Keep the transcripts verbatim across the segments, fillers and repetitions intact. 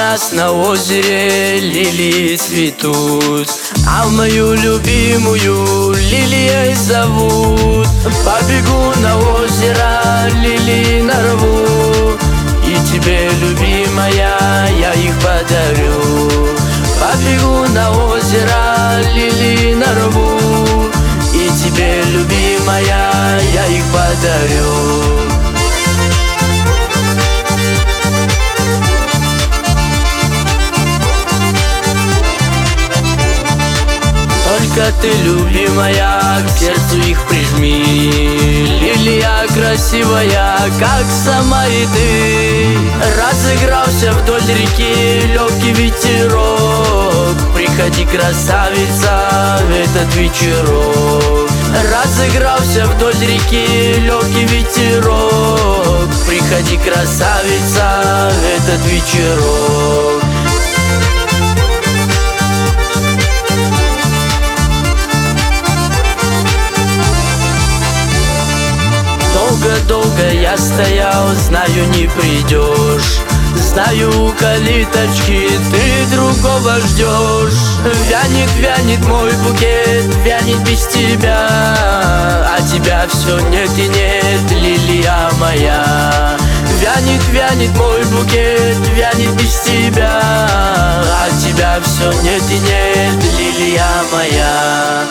нас на озере лилии цветут, а мою любимую лилией зовут. Побегу на озеро, лилии нарву, и тебе, любимая, я их подарю. Побегу на озеро, лилии нарву, и тебе, любимая, я их подарю. Только ты, любимая, к сердцу их прижми. Лилия красивая, как сама и ты. Разыгрался вдоль реки легкий ветерок. Приходи, красавица, в этот вечерок. Разыгрался вдоль реки легкий ветерок. Приходи, красавица, в этот вечерок. Долго-долго я стоял, знаю, не придешь. Знаю, у калиточки ты другого ждешь. Вянет, вянет мой букет, вянет без тебя, а тебя все нет и нет, лилия моя. Вянет, вянет мой букет, вянет без тебя, а тебя все нет и нет, лилия моя.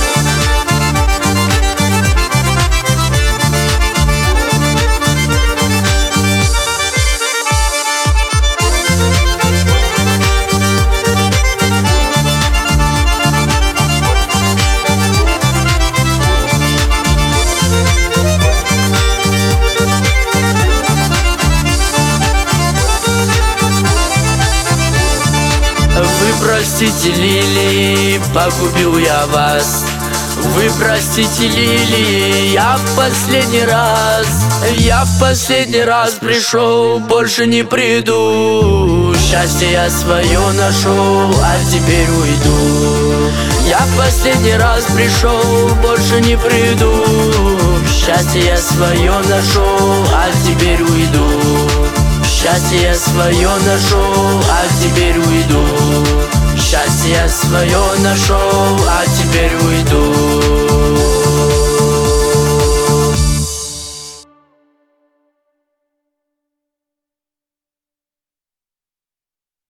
Вы простите, лилии, погубил я вас. Вы простите, лилии, я в последний раз. Я в последний раз пришел, больше не приду. Счастье я свое нашел, а теперь уйду. Я в последний раз пришел, больше не приду. Счастье я свое нашел, а теперь уйду. Счастье я свое нашел, а теперь уйду. Счастье я свое нашел, а теперь уйду.